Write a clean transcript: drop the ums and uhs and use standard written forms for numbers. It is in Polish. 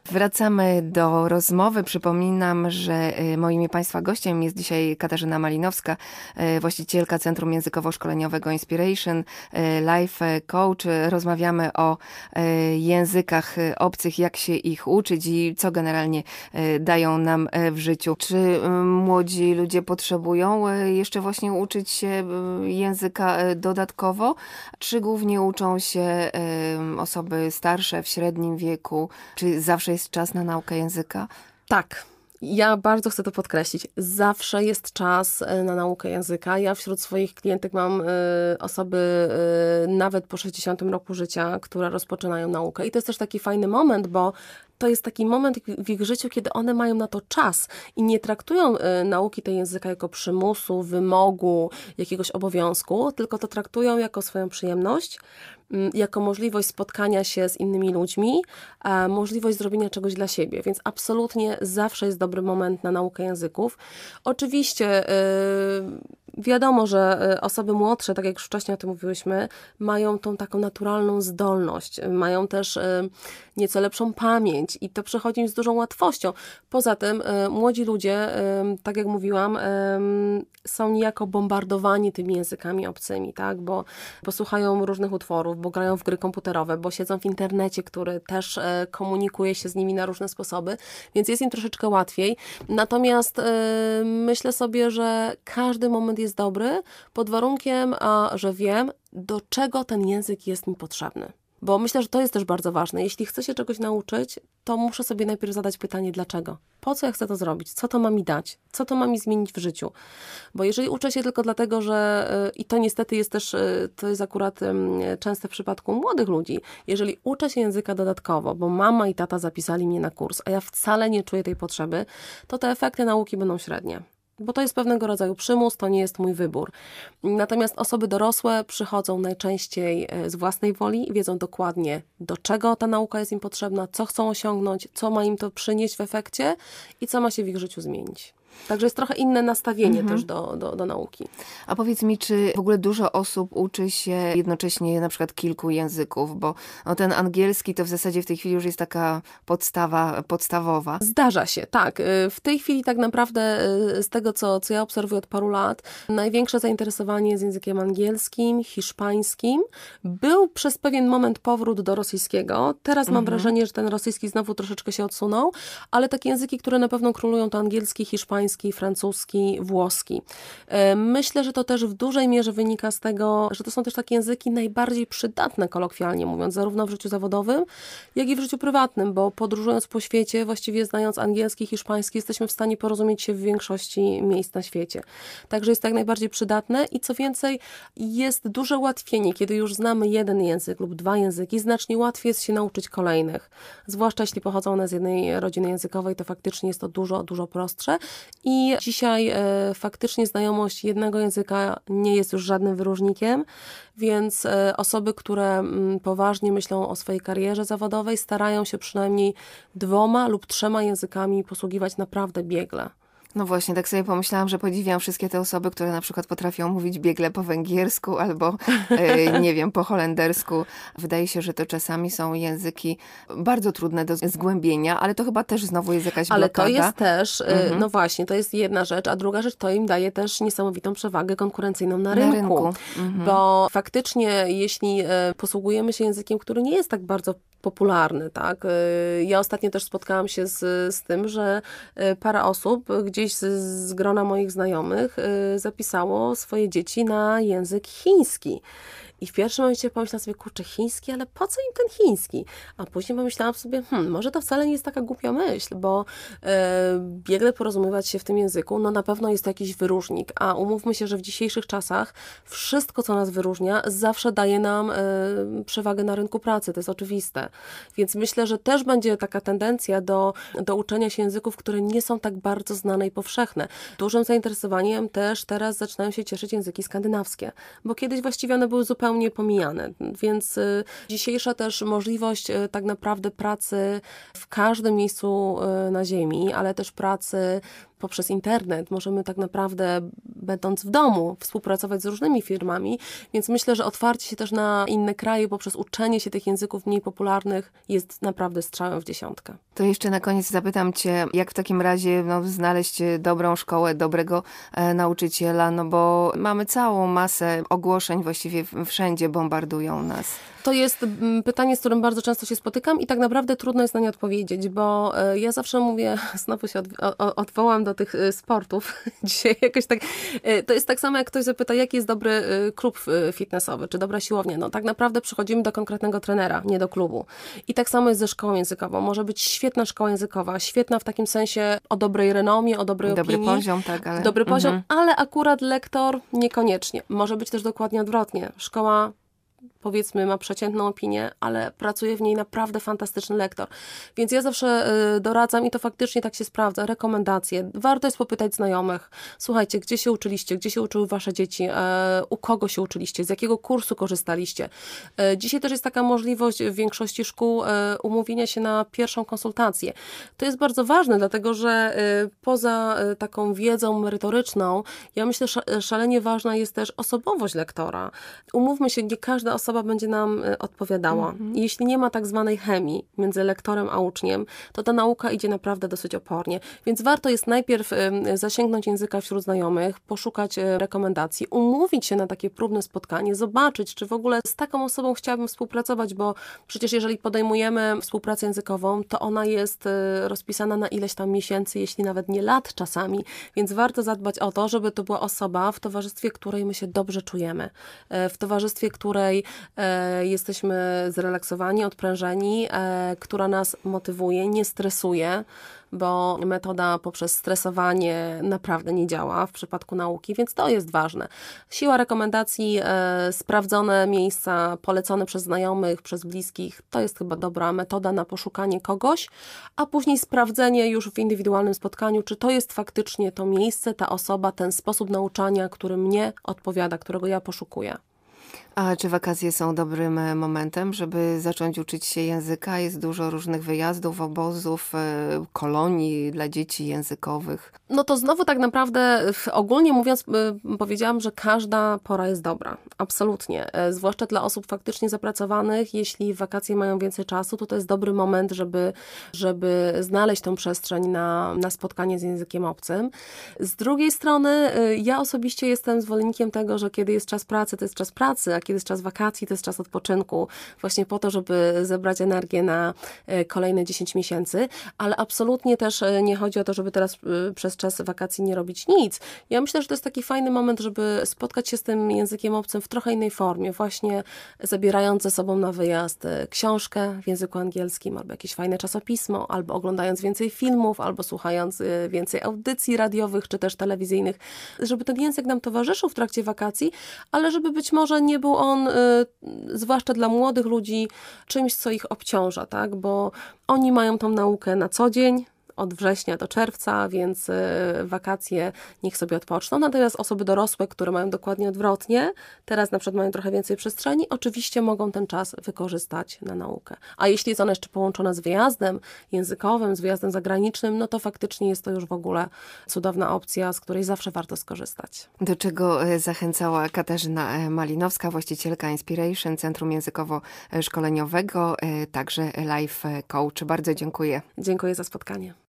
Wracamy do rozmowy. Przypominam, że moim i Państwa gościem jest dzisiaj Katarzyna Malinowska, właścicielka Centrum Językowo-Szkoleniowego Inspiration, life coach. Rozmawiamy o językach obcych, jak się ich uczyć i co generalnie dają nam w życiu. Czy młodzi ludzie potrzebują jeszcze właśnie uczyć się języka dodatkowo, czy głównie uczą się osoby starsze, w średnim wieku? Czy zawsze jest czas na naukę języka? Tak. Ja bardzo chcę to podkreślić. Zawsze jest czas na naukę języka. Ja wśród swoich klientek mam osoby nawet po 60 roku życia, które rozpoczynają naukę. I to jest też taki fajny moment, bo to jest taki moment w ich życiu, kiedy one mają na to czas i nie traktują nauki tego języka jako przymusu, wymogu, jakiegoś obowiązku, tylko to traktują jako swoją przyjemność, jako możliwość spotkania się z innymi ludźmi, możliwość zrobienia czegoś dla siebie. Więc absolutnie zawsze jest dobry moment na naukę języków. Oczywiście wiadomo, że osoby młodsze, tak jak już wcześniej o tym mówiłyśmy, mają tą taką naturalną zdolność, mają też nieco lepszą pamięć i to przychodzi im z dużą łatwością. Poza tym młodzi ludzie, tak jak mówiłam, są niejako bombardowani tymi językami obcymi, tak? Bo słuchają różnych utworów, bo grają w gry komputerowe, bo siedzą w internecie, który też komunikuje się z nimi na różne sposoby, więc jest im troszeczkę łatwiej. Natomiast myślę sobie, że każdy moment jest dobry pod warunkiem, że wiem, do czego ten język jest mi potrzebny. Bo myślę, że to jest też bardzo ważne. Jeśli chcę się czegoś nauczyć, to muszę sobie najpierw zadać pytanie, dlaczego? Po co ja chcę to zrobić? Co to ma mi dać? Co to ma mi zmienić w życiu? Bo jeżeli uczę się tylko dlatego, że, i to niestety jest też, to jest akurat częste w przypadku młodych ludzi, jeżeli uczę się języka dodatkowo, bo mama i tata zapisali mnie na kurs, a ja wcale nie czuję tej potrzeby, to te efekty nauki będą średnie. Bo to jest pewnego rodzaju przymus, to nie jest mój wybór. Natomiast osoby dorosłe przychodzą najczęściej z własnej woli i wiedzą dokładnie, do czego ta nauka jest im potrzebna, co chcą osiągnąć, co ma im to przynieść w efekcie i co ma się w ich życiu zmienić. Także jest trochę inne nastawienie też do nauki. A powiedz mi, czy w ogóle dużo osób uczy się jednocześnie na przykład kilku języków, bo ten angielski to w zasadzie w tej chwili już jest taka podstawowa. Zdarza się, tak. W tej chwili tak naprawdę z tego, co ja obserwuję od paru lat, największe zainteresowanie jest językiem angielskim, hiszpańskim. Był przez pewien moment powrót do rosyjskiego. Teraz mam wrażenie, że ten rosyjski znowu troszeczkę się odsunął, ale takie języki, które na pewno królują, to angielski, hiszpański, francuski, włoski. Myślę, że to też w dużej mierze wynika z tego, że to są też takie języki najbardziej przydatne, kolokwialnie mówiąc, zarówno w życiu zawodowym, jak i w życiu prywatnym, bo podróżując po świecie, właściwie znając angielski, hiszpański, jesteśmy w stanie porozumieć się w większości miejsc na świecie. Także jest to jak najbardziej przydatne i co więcej, jest duże ułatwienie, kiedy już znamy jeden język lub dwa języki, znacznie łatwiej jest się nauczyć kolejnych. Zwłaszcza jeśli pochodzą one z jednej rodziny językowej, to faktycznie jest to dużo, dużo prostsze. I dzisiaj faktycznie znajomość jednego języka nie jest już żadnym wyróżnikiem, więc osoby, które poważnie myślą o swojej karierze zawodowej, starają się przynajmniej 2 lub 3 językami posługiwać naprawdę biegle. No właśnie, tak sobie pomyślałam, że podziwiam wszystkie te osoby, które na przykład potrafią mówić biegle po węgiersku albo, nie wiem, po holendersku. Wydaje się, że to czasami są języki bardzo trudne do zgłębienia, ale to chyba też znowu jest jakaś blokada. Ale to jest też, no właśnie, to jest jedna rzecz, a druga rzecz, to im daje też niesamowitą przewagę konkurencyjną na rynku. Bo faktycznie, jeśli posługujemy się językiem, który nie jest tak bardzo popularny, tak? Ja ostatnio też spotkałam się z tym, że parę osób gdzieś z grona moich znajomych zapisało swoje dzieci na język chiński. I w pierwszym momencie pomyślałam sobie, kurczę, chiński, ale po co im ten chiński? A później pomyślałam sobie, może to wcale nie jest taka głupia myśl, bo biegle porozumiewać się w tym języku, no na pewno jest to jakiś wyróżnik, a umówmy się, że w dzisiejszych czasach wszystko, co nas wyróżnia, zawsze daje nam przewagę na rynku pracy, to jest oczywiste. Więc myślę, że też będzie taka tendencja do uczenia się języków, które nie są tak bardzo znane i powszechne. Dużym zainteresowaniem też teraz zaczynają się cieszyć języki skandynawskie, bo kiedyś właściwie one były zupełnie pomijane, więc dzisiejsza też możliwość tak naprawdę pracy w każdym miejscu na ziemi, ale też pracy poprzez internet, możemy tak naprawdę, będąc w domu, współpracować z różnymi firmami, więc myślę, że otwarcie się też na inne kraje poprzez uczenie się tych języków mniej popularnych jest naprawdę strzałem w dziesiątkę. To jeszcze na koniec zapytam Cię, jak w takim razie znaleźć dobrą szkołę, dobrego nauczyciela, no bo mamy całą masę ogłoszeń, właściwie wszędzie bombardują nas. To jest pytanie, z którym bardzo często się spotykam i tak naprawdę trudno jest na nie odpowiedzieć, bo ja zawsze mówię, znowu się odwołam do tych sportów dzisiaj jakoś tak, to jest tak samo jak ktoś zapyta, jaki jest dobry klub fitnessowy, czy dobra siłownia. No tak naprawdę przychodzimy do konkretnego trenera, nie do klubu. I tak samo jest ze szkołą językową. Może być świetna szkoła językowa, świetna w takim sensie o dobrej renomie, o dobrej opinii. Dobry poziom, tak. Ale... Dobry poziom, ale akurat lektor niekoniecznie. Może być też dokładnie odwrotnie. Szkoła, powiedzmy, ma przeciętną opinię, ale pracuje w niej naprawdę fantastyczny lektor. Więc ja zawsze doradzam i to faktycznie tak się sprawdza, rekomendacje. Warto jest popytać znajomych. Słuchajcie, gdzie się uczyliście? Gdzie się uczyły wasze dzieci? U kogo się uczyliście? Z jakiego kursu korzystaliście? Dzisiaj też jest taka możliwość w większości szkół umówienia się na pierwszą konsultację. To jest bardzo ważne, dlatego że poza taką wiedzą merytoryczną, ja myślę, że szalenie ważna jest też osobowość lektora. Umówmy się, nie każda osoba będzie nam odpowiadała. I jeśli nie ma tak zwanej chemii między lektorem a uczniem, to ta nauka idzie naprawdę dosyć opornie. Więc warto jest najpierw zasięgnąć języka wśród znajomych, poszukać rekomendacji, umówić się na takie próbne spotkanie, zobaczyć, czy w ogóle z taką osobą chciałabym współpracować, bo przecież jeżeli podejmujemy współpracę językową, to ona jest rozpisana na ileś tam miesięcy, jeśli nawet nie lat czasami, więc warto zadbać o to, żeby to była osoba, w towarzystwie której my się dobrze czujemy, w towarzystwie której jesteśmy zrelaksowani, odprężeni, która nas motywuje, nie stresuje, bo metoda poprzez stresowanie naprawdę nie działa w przypadku nauki, więc to jest ważne. Siła rekomendacji, sprawdzone miejsca, polecone przez znajomych, przez bliskich, to jest chyba dobra metoda na poszukanie kogoś, a później sprawdzenie już w indywidualnym spotkaniu, czy to jest faktycznie to miejsce, ta osoba, ten sposób nauczania, który mnie odpowiada, którego ja poszukuję. A czy wakacje są dobrym momentem, żeby zacząć uczyć się języka? Jest dużo różnych wyjazdów, obozów, kolonii dla dzieci językowych. No to znowu tak naprawdę, ogólnie mówiąc, powiedziałam, że każda pora jest dobra. Absolutnie. Zwłaszcza dla osób faktycznie zapracowanych, jeśli wakacje mają więcej czasu, to jest dobry moment, żeby znaleźć tą przestrzeń na spotkanie z językiem obcym. Z drugiej strony, ja osobiście jestem zwolennikiem tego, że kiedy jest czas pracy, to jest czas pracy, a kiedy jest czas wakacji, to jest czas odpoczynku. Właśnie po to, żeby zebrać energię na kolejne 10 miesięcy, ale absolutnie też nie chodzi o to, żeby teraz przez czas wakacji nie robić nic. Ja myślę, że to jest taki fajny moment, żeby spotkać się z tym językiem obcym w trochę innej formie, właśnie zabierając ze sobą na wyjazd książkę w języku angielskim, albo jakieś fajne czasopismo, albo oglądając więcej filmów, albo słuchając więcej audycji radiowych, czy też telewizyjnych, żeby ten język nam towarzyszył w trakcie wakacji, ale żeby być może nie był on, zwłaszcza dla młodych ludzi, czymś, co ich obciąża, tak? Bo oni mają tą naukę na co dzień, od września do czerwca, więc wakacje niech sobie odpoczną. Natomiast osoby dorosłe, które mają dokładnie odwrotnie, teraz na przykład mają trochę więcej przestrzeni, oczywiście mogą ten czas wykorzystać na naukę. A jeśli jest ona jeszcze połączona z wyjazdem językowym, z wyjazdem zagranicznym, no to faktycznie jest to już w ogóle cudowna opcja, z której zawsze warto skorzystać. Do czego zachęcała Katarzyna Malinowska, właścicielka Inspiration, Centrum Językowo-Szkoleniowego, także Life Coach. Bardzo dziękuję. Dziękuję za spotkanie.